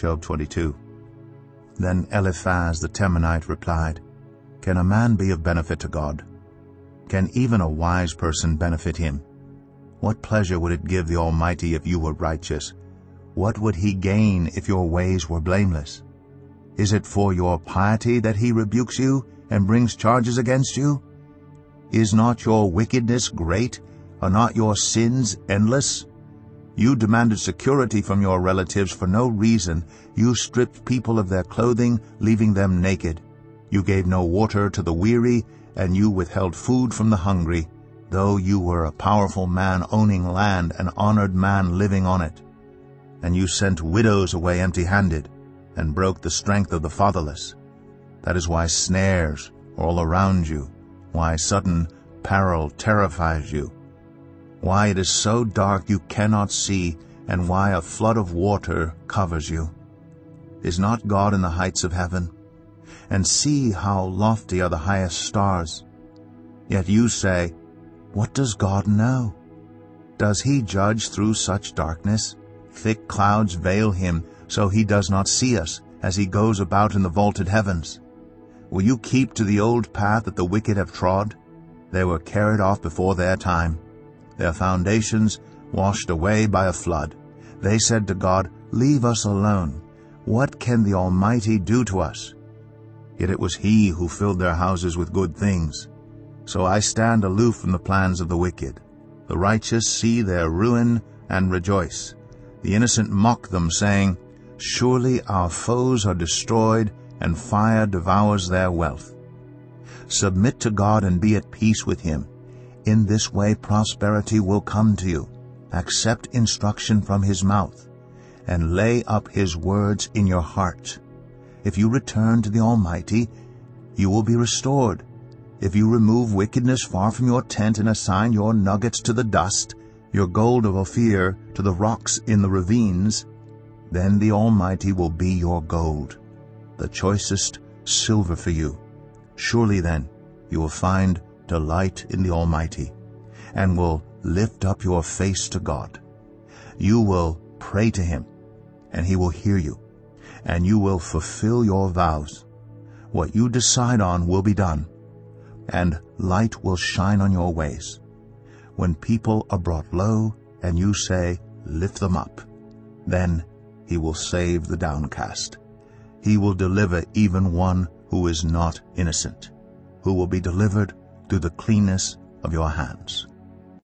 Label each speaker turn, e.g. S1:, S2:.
S1: Job 22. Then Eliphaz the Temanite replied, Can a man be of benefit to God? Can even a wise person benefit him? What pleasure would it give the Almighty if you were righteous? What would he gain if your ways were blameless? Is it for your piety that he rebukes you and brings charges against you? Is not your wickedness great? Are not your sins endless? You demanded security from your relatives for no reason. You stripped people of their clothing, leaving them naked. You gave no water to the weary, and you withheld food from the hungry, though you were a powerful man owning land, an honored man living on it. And you sent widows away empty-handed, and broke the strength of the fatherless. That is why snares are all around you, why sudden peril terrifies you, why it is so dark you cannot see, and why a flood of water covers you. Is not God in the heights of heaven? And see how lofty are the highest stars. Yet you say, What does God know? Does he judge through such darkness? Thick clouds veil him, so he does not see us, as he goes about in the vaulted heavens. Will you keep to the old path that the wicked have trod? They were carried off before their time, their foundations washed away by a flood. They said to God, Leave us alone. What can the Almighty do to us? Yet it was he who filled their houses with good things. So I stand aloof from the plans of the wicked. The righteous see their ruin and rejoice. The innocent mock them, saying, Surely our foes are destroyed, and fire devours their wealth. Submit to God and be at peace with him. In this way prosperity will come to you. Accept instruction from his mouth, and lay up his words in your heart. If you return to the Almighty, you will be restored. If you remove wickedness far from your tent and assign your nuggets to the dust, your gold of Ophir to the rocks in the ravines, then the Almighty will be your gold, the choicest silver for you. Surely then you will find delight in the Almighty, and will lift up your face to God. You will pray to him, and he will hear you, and you will fulfill your vows. What you decide on will be done, and light will shine on your ways. When people are brought low, and you say, Lift them up, then he will save the downcast. He will deliver even one who is not innocent, who will be delivered through the cleanness of your hands.